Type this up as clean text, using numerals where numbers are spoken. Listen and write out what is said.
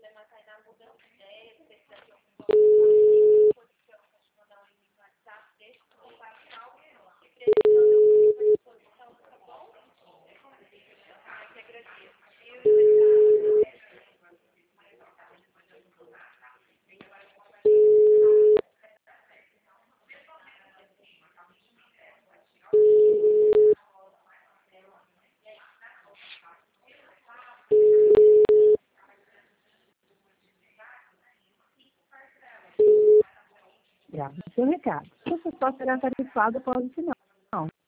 Grave o seu recado. Sua resposta será tarifada após o sinal.